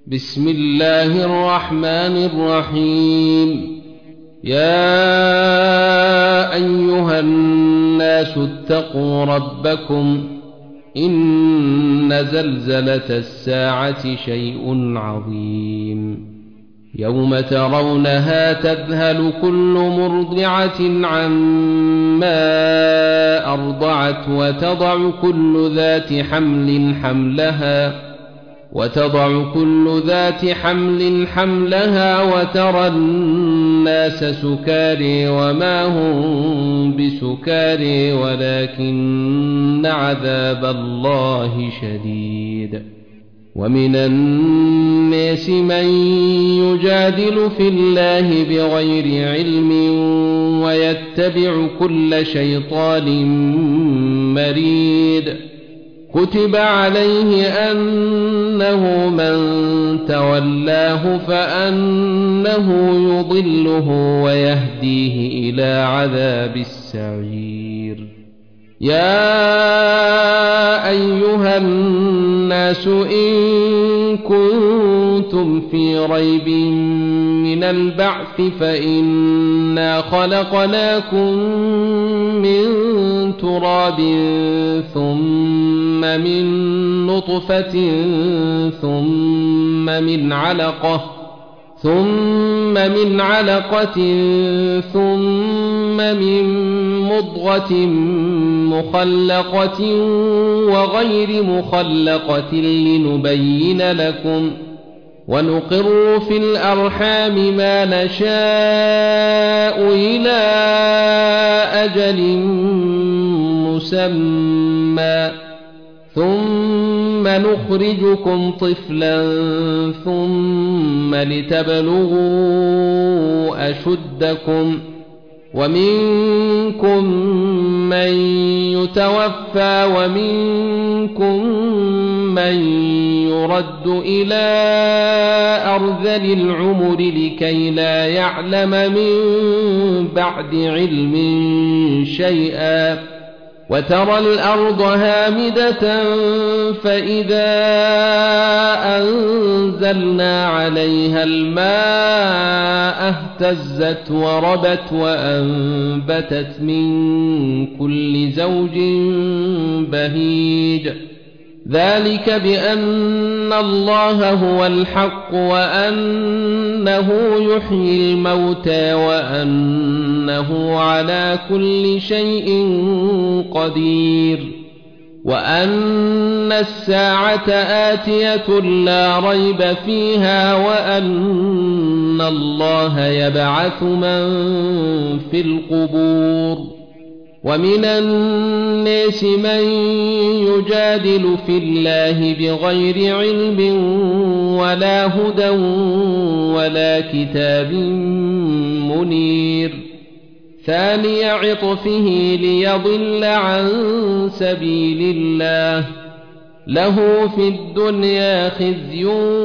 بسم الله الرحمن الرحيم. يا أيها الناس اتقوا ربكم إن زلزلة الساعة شيء عظيم يوم ترونها تذهل كل مرضعة عما أرضعت وتضع كل ذات حمل حملها وترى الناس سكاري وما هم بسكاري ولكن عذاب الله شديد. ومن الناس من يجادل في الله بغير علم ويتبع كل شيطان مريد. كتب عليه أنه من تولاه فأنه يضله ويهديه إلى عذاب السعير. يا أيها الناس إن كنتم في ريب من البعث فإنا خلقناكم من تراب ثم من نطفة ثم من علقة ثم من مضغة مخلقة وغير مخلقة لنبين لكم ونقر في الأرحام ما نشاء إلى أجل مسمى ثم نخرجكم طفلا ثم لتبلغوا أشدكم ومنكم من يتوفى ومنكم من يرد إلى أرذل العمر لكي لا يعلم من بعد علم شيئا. وترى الأرض هامدة فإذا أنزلنا عليها الماء اهتزت وربت وأنبتت من كل زوج بهيج. ذلك بأن الله هو الحق وأنه يحيي الموتى وأنه على كل شيء قدير وأن الساعة آتية لا ريب فيها وأن الله يبعث من في القبور. ومن الناس من يجادل في الله بغير علم ولا هدى ولا كتاب منير. ثاني عطفه ليضل عن سبيل الله له في الدنيا خزي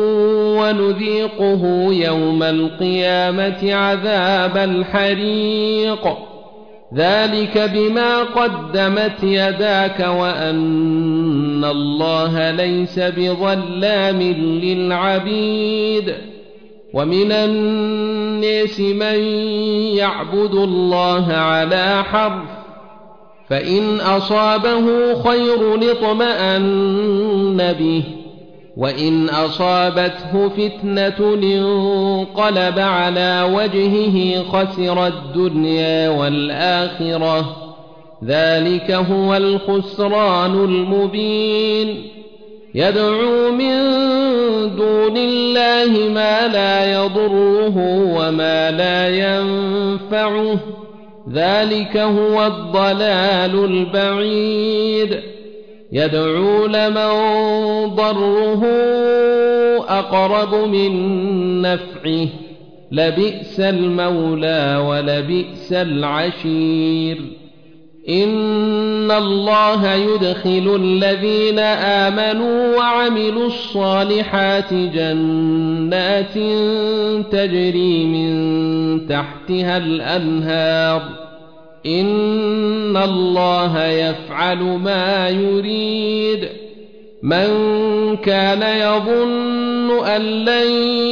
ونذيقه يوم القيامة عذاب الحريق. ذلك بما قدمت يداك وأن الله ليس بظلام للعبيد. ومن الناس من يعبد الله على حرف فإن أصابه خير اطمأن به وإن أصابته فتنة انقلب على وجهه خسر الدنيا والآخرة. ذلك هو الخسران المبين. يدعو من دون الله ما لا يضره وما لا ينفعه. ذلك هو الضلال البعيد. يدعو لمن ضره أقرب من نفعه لبئس المولى ولبئس العشير. إن الله يدخل الذين آمنوا وعملوا الصالحات جنات تجري من تحتها الأنهار إن الله يفعل ما يريد. من كان يظن يظن أن لن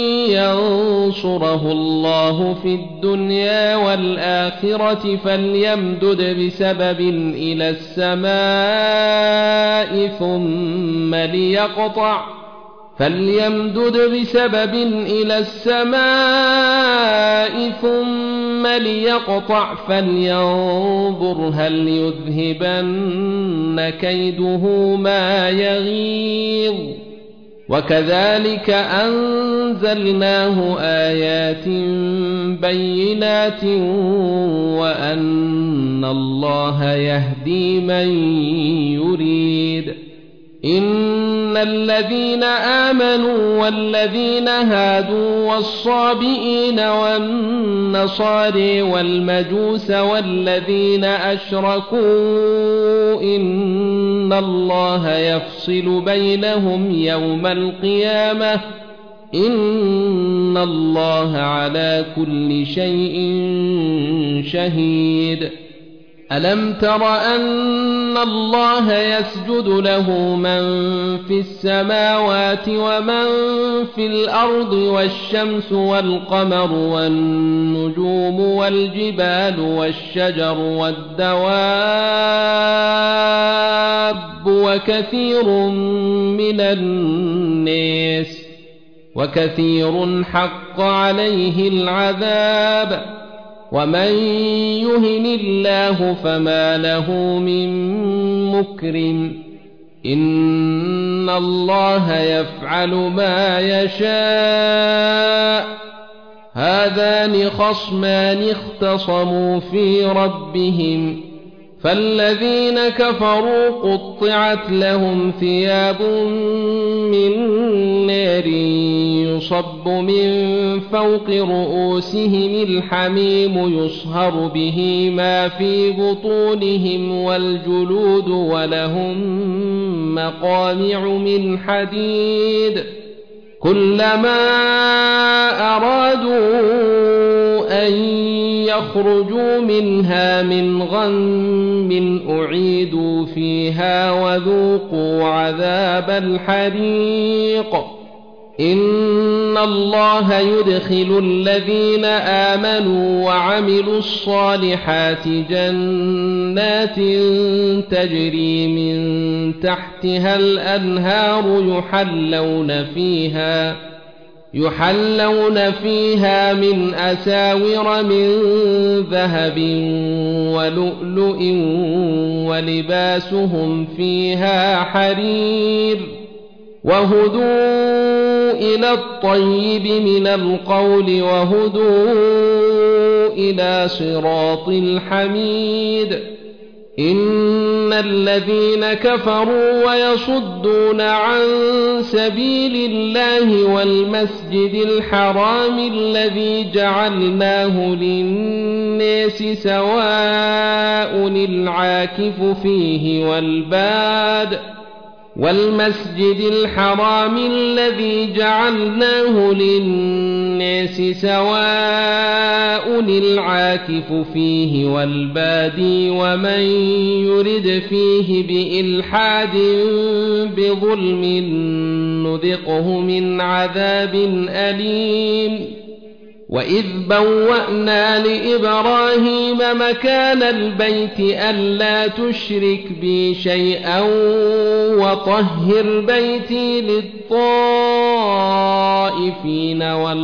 ينصره الله في الدنيا والآخرة فليمدد بسبب إلى السماء ثم ليقطع فلينظر هل يذهبن كيده ما يغيظ وكذلك أنزلناه آيات بينات وأن الله يهدي من يريد إن الذين آمنوا والذين هادوا والصابئين والنصارى والمجوس والذين أشركوا إن الله يفصل بينهم يوم القيامة إن الله على كل شيء شهيد ألم تر أن الله يسجد له من في السماوات ومن في الأرض والشمس والقمر والنجوم والجبال والشجر والدواب وكثير حق عليه العذاب ومن يهن الله فما له من مكرم إن الله يفعل ما يشاء هذان خصمان اختصموا في ربهم فالذين كفروا قطعت لهم ثياب من نار يصب من فوق رؤوسهم الحميم يصهر به ما في بطونهم والجلود ولهم مقامع من حديد كلما أرادوا أن يخرجوا منها من غم أعيدوا فيها وذوقوا عذاب الحريق إن الله يدخل الذين آمنوا وعملوا الصالحات جنات تجري من تحتها الأنهار يحلون فيها من أساور من ذهب ولؤلؤ ولباسهم فيها حرير وهدوا إلى الطيب من القول وهدوا إلى صراط الحميد إن الذين كفروا ويصدون عن سبيل الله والمسجد الحرام الذي جعلناه للناس سواء العاكف فيه والباد ومن يرد فيه بإلحاد بظلم نذقه من عذاب أليم وإذ بوأنا لإبراهيم مكان البيت ألا تشرك بي شيئا وطهر بيتي للطائفين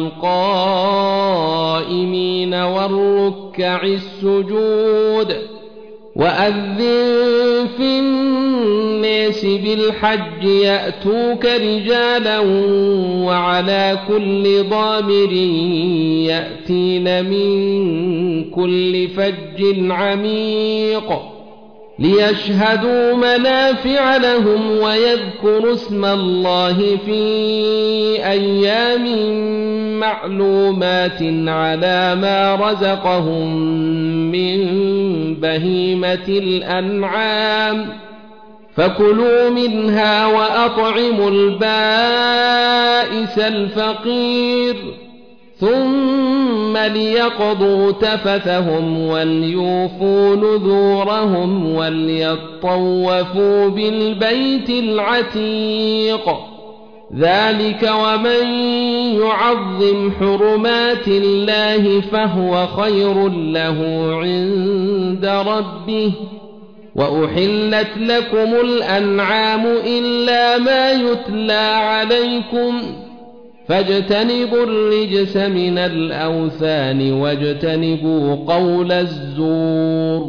والقائمين والركع السجود وأذن في الناس بالحج يأتوك رجالا وعلى كل ضامر يأتين من كل فج عميق ليشهدوا منافع لهم ويذكروا اسم الله في أيام معلومات على ما رزقهم من بهيمة الأنعام فكلوا منها وأطعموا البائس الفقير ثم ليقضوا تفثهم وليوفوا نذورهم وليطوفوا بالبيت العتيق ذلك ومن يعظم حرمات الله فهو خير له عند ربه وأحلت لكم الأنعام إلا ما يتلى عليكم فاجتنبوا الرجس من الأوثان واجتنبوا قول الزور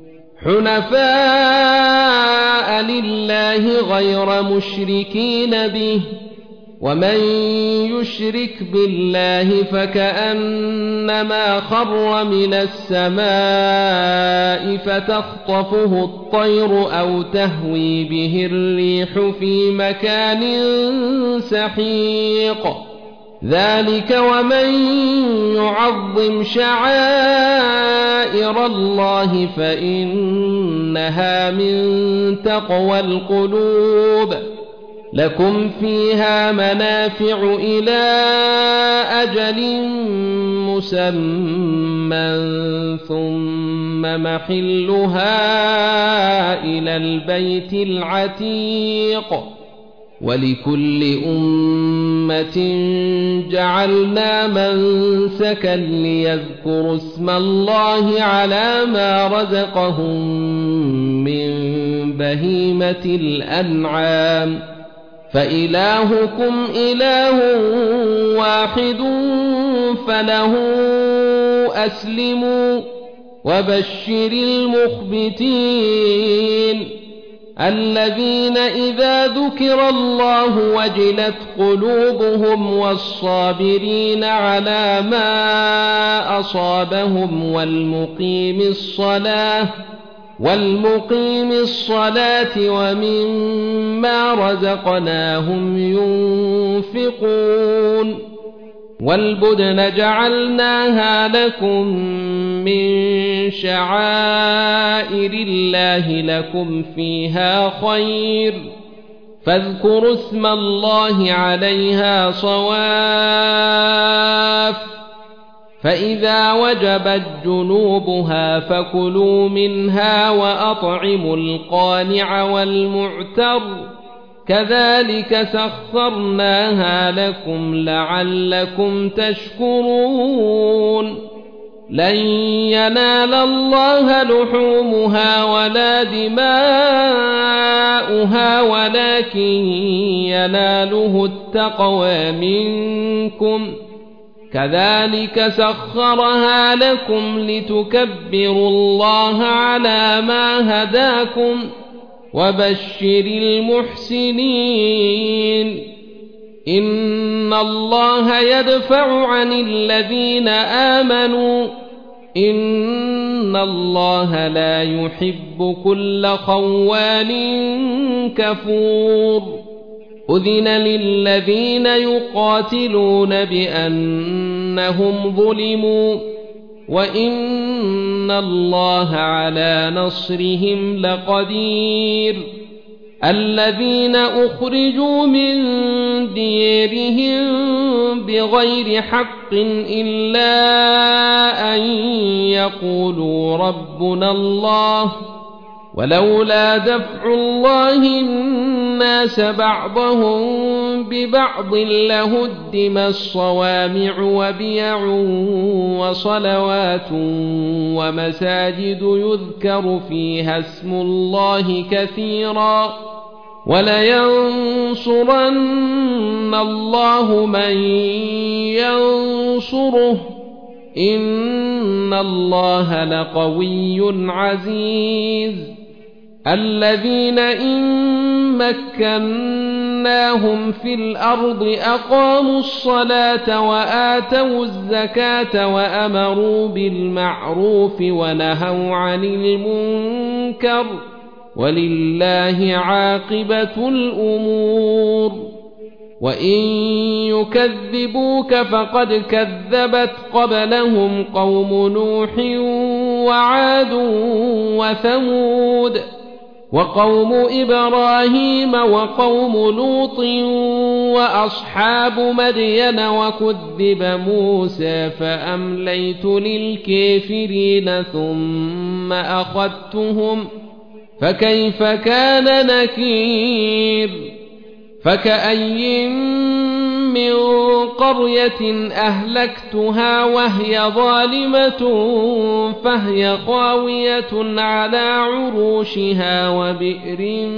حنفاء لله غير مشركين به ومن يشرك بالله فكأنما خر من السماء فتخطفه الطير أو تهوي به الريح في مكان سحيق ذلك ومن يعظم شعائر الله فإنها من تقوى القلوب لكم فيها منافع إلى أجل مسمى ثم محلها إلى البيت العتيق ولكل أمة جعلنا منسكا ليذكروا اسم الله على ما رزقهم من بهيمة الأنعام فإلهكم إله واحد فله أسلموا وبشر المخبتين الذين إذا ذكر الله وجلت قلوبهم والصابرين على ما أصابهم والمقيم الصلاة ومما رزقناهم ينفقون والبدن جعلناها لكم من شعائر الله لكم فيها خير فاذكروا اسم الله عليها صواف فإذا وجبت جنوبها فكلوا منها وأطعموا القانع والمعتر كذلك سخرناها لكم لعلكم تشكرون لن ينال الله لحومها ولا دماؤها ولكن يناله التقوى منكم كذلك سخرها لكم لتكبروا الله على ما هداكم وبشر المحسنين إن الله يدفع عن الذين آمنوا إن الله لا يحب كل خوان كفور أذن للذين يقاتلون بأنهم ظلموا وإن الله على نصرهم لقدير الذين أخرجوا من ديرهم بغير حق إلا أن يقولوا ربنا الله ولولا دفع الله الناس بعضهم ببعض لهدمت صوامع وبيع وصلوات ومساجد يذكر فيها اسم الله كثيرا ولينصرن الله من ينصره إن الله لقوي عزيز الذين إن مكناهم في الأرض أقاموا الصلاة وآتوا الزكاة وأمروا بالمعروف ونهوا عن المنكر ولله عاقبة الأمور وإن يكذبوك فقد كذبت قبلهم قوم نوح وعاد وثمود وقوم إبراهيم وقوم لوط وأصحاب مدين وكذب موسى فأمليت للكافرين ثم أخذتهم فكيف كان نكير فكأي من قرية أهلكتها وهي ظالمة فهي خاوية على عروشها وبئر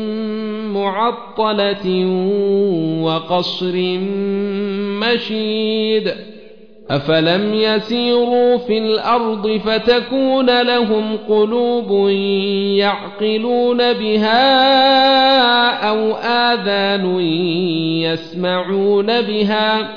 معطلة وقصر مشيد أفلم يسيروا في الأرض فتكون لهم قلوب يعقلون بها أو آذان يسمعون بها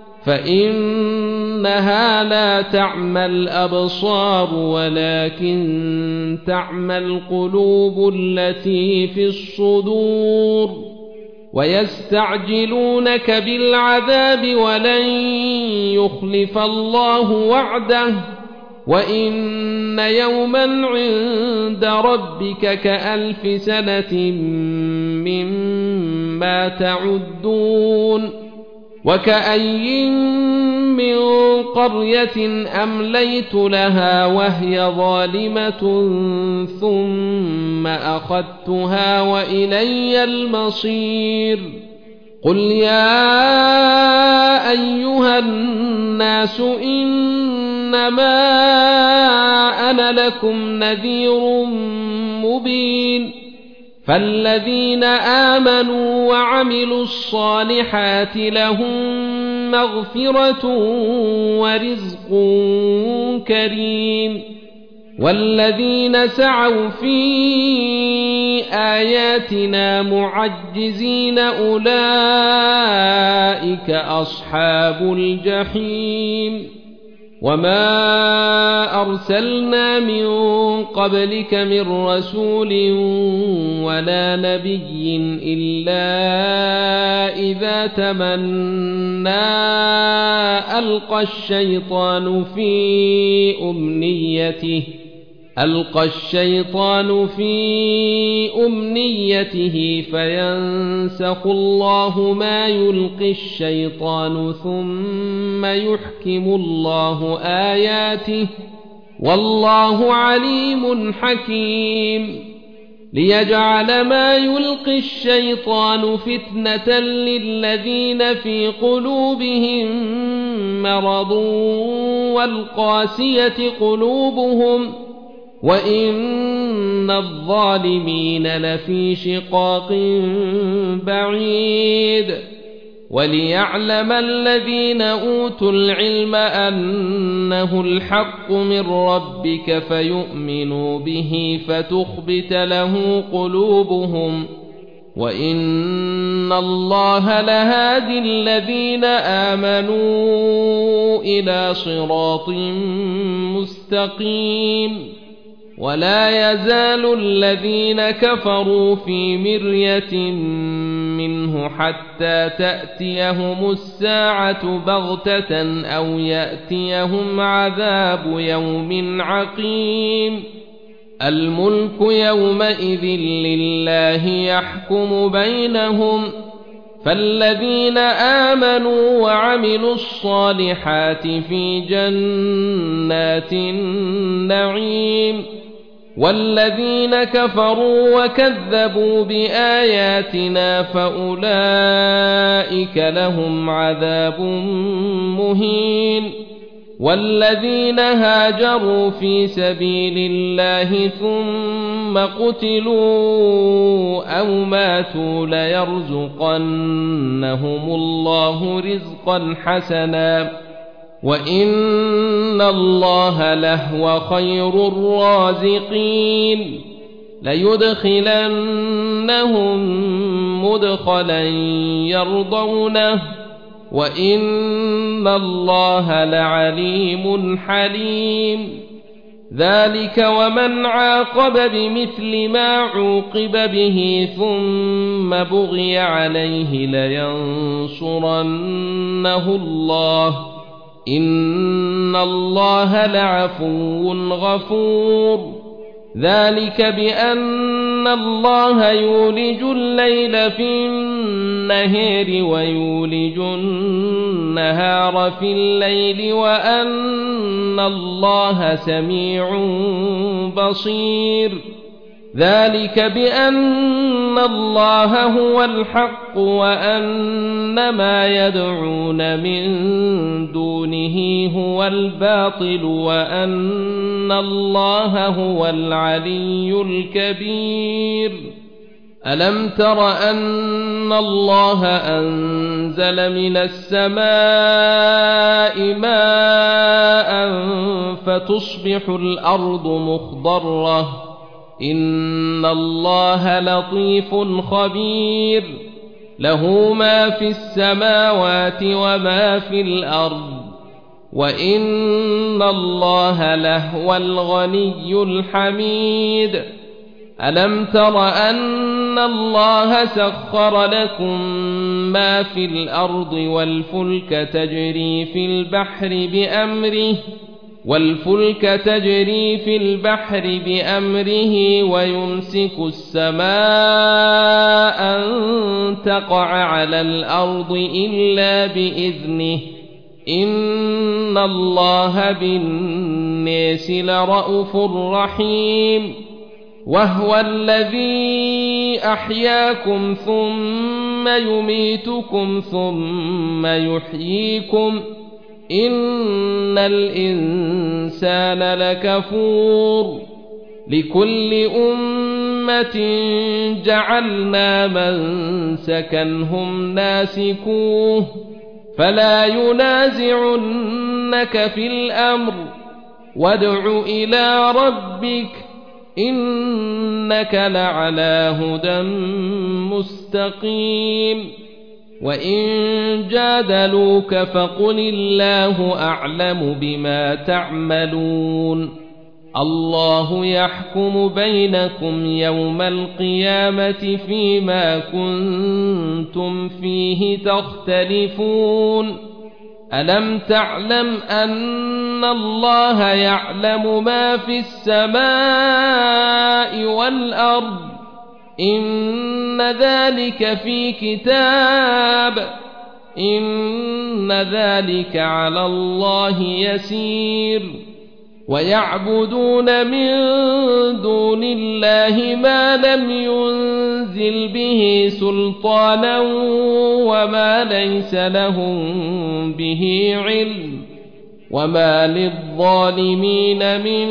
فإنها لا تعمى الأبصار ولكن تعمى القلوب التي في الصدور ويستعجلونك بالعذاب ولن يخلف الله وعده وإن يوما عند ربك كألف سنة مما تعدون وكأي من قرية أمليت لها وهي ظالمة ثم أخذتها وإلي المصير قل يا أيها الناس إنما أنا لكم نذير مبين فالذين آمنوا وعملوا الصالحات لهم مغفرة ورزق كريم والذين سعوا في آياتنا معجزين أولئك أصحاب الجحيم وما أرسلنا من قبلك من رسول ولا نبي إلا إذا تمنى ألقى الشيطان في أمنيته فينسخ الله ما يلقي الشيطان ثم يحكم الله آياته والله عليم حكيم ليجعل ما يلقي الشيطان فتنة للذين في قلوبهم مرض والقاسية قلوبهم وإن الظالمين لفي شقاق بعيد وليعلم الذين أوتوا العلم أنه الحق من ربك فيؤمنوا به فتخبت له قلوبهم وإن الله لهادي الذين آمنوا إلى صراط مستقيم ولا يزال الذين كفروا في مرية منه حتى تأتيهم الساعة بغتة أو يأتيهم عذاب يوم عقيم الملك يومئذ لله يحكم بينهم فالذين آمنوا وعملوا الصالحات في جنات النعيم والذين كفروا وكذبوا بآياتنا فأولئك لهم عذاب مهين والذين هاجروا في سبيل الله ثم قتلوا أو ماتوا ليرزقنهم الله رزقا حسنا وإن الله لهو خير الرازقين ليدخلنهم مدخلا يرضونه وإن الله لعليم حليم ذلك ومن عاقب بمثل ما عوقب به ثم بغي عليه لينصرنه الله إن الله لعفو غفور ذلك بأن الله يولج الليل في النهار ويولج النهار في الليل وأن الله سميع بصير ذلك بأن الله هو الحق وأن ما يدعون من دونه هو الباطل وأن الله هو العلي الكبير ألم تر أن الله أنزل من السماء ماء فتصبح الأرض مخضرة إن الله لطيف خبير له ما في السماوات وما في الأرض وإن الله لهو الغني الحميد ألم تر أن الله سخر لكم ما في الأرض والفلك تجري في البحر بأمره ويمسك السماء أن تقع على الأرض إلا بإذنه إن الله بالناس لرءوف رحيم وهو الذي أحياكم ثم يميتكم ثم يحييكم إن الإنسان لكفور لكل أمة جعلنا منسكا هم ناسكوه فلا ينازعنك في الأمر وادع إلى ربك إنك لعلى هدى مستقيم وإن جادلوك فقل الله أعلم بما تعملون الله يحكم بينكم يوم القيامة فيما كنتم فيه تختلفون ألم تعلم أن الله يعلم ما في السماء والأرض إن ذلك في كتاب إن ذلك على الله يسير ويعبدون من دون الله ما لم ينزل به سلطانا وما ليس لهم به علم وما للظالمين من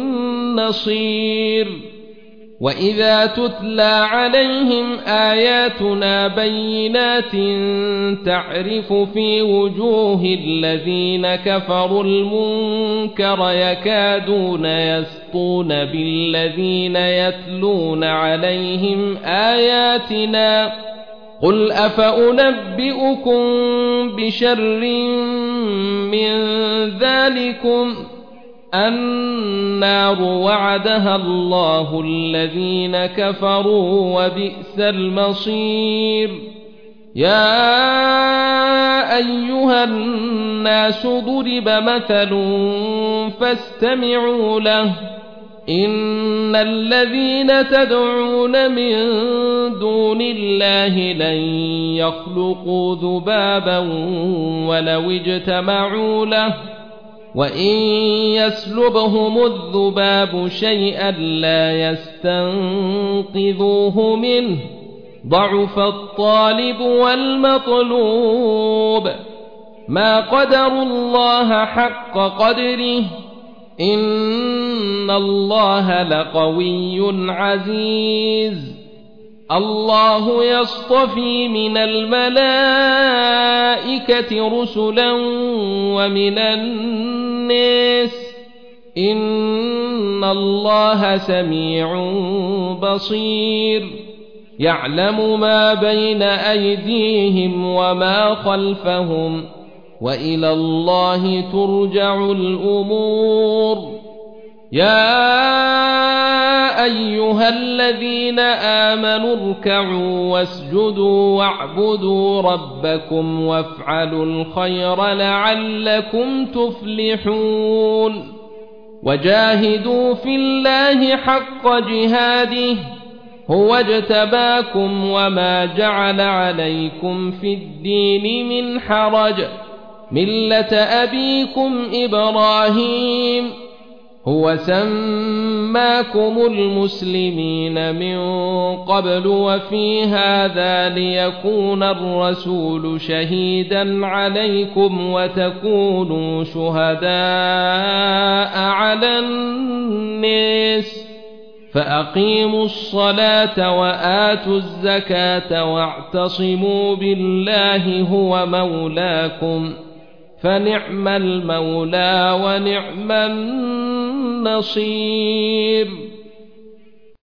نصير وإذا تتلى عليهم آياتنا بينات تعرف في وجوه الذين كفروا المنكر يكادون يسطون بالذين يتلون عليهم آياتنا قل أفأنبئكم بشر من ذلكم النار وعدها الله الذين كفروا وبئس المصير يا أيها الناس ضرب مثل فاستمعوا له إن الذين تدعون من دون الله لن يخلقوا ذبابا ولو اجتمعوا له وإن يسلبهم الذباب شيئا لا يستنقذوه منه ضعف الطالب والمطلوب ما قدروا الله حق قدره إن الله لقوي عزيز الله يصطفي من الملائكة رسلا ومن الناس إن الله سميع بصير يعلم ما بين أيديهم وما خلفهم وإلى الله ترجع الأمور يا أيها الذين آمنوا اركعوا واسجدوا واعبدوا ربكم وافعلوا الخير لعلكم تفلحون وجاهدوا في الله حق جهاده هو اجتباكم وما جعل عليكم في الدين من حرج ملة أبيكم إبراهيم هو سماكم المسلمين من قبل وفي هذا ليكون الرسول شهيدا عليكم وتكونوا شهداء على الناس فأقيموا الصلاة وآتوا الزكاة واعتصموا بالله هو مولاكم فنعم المولى ونعم النصير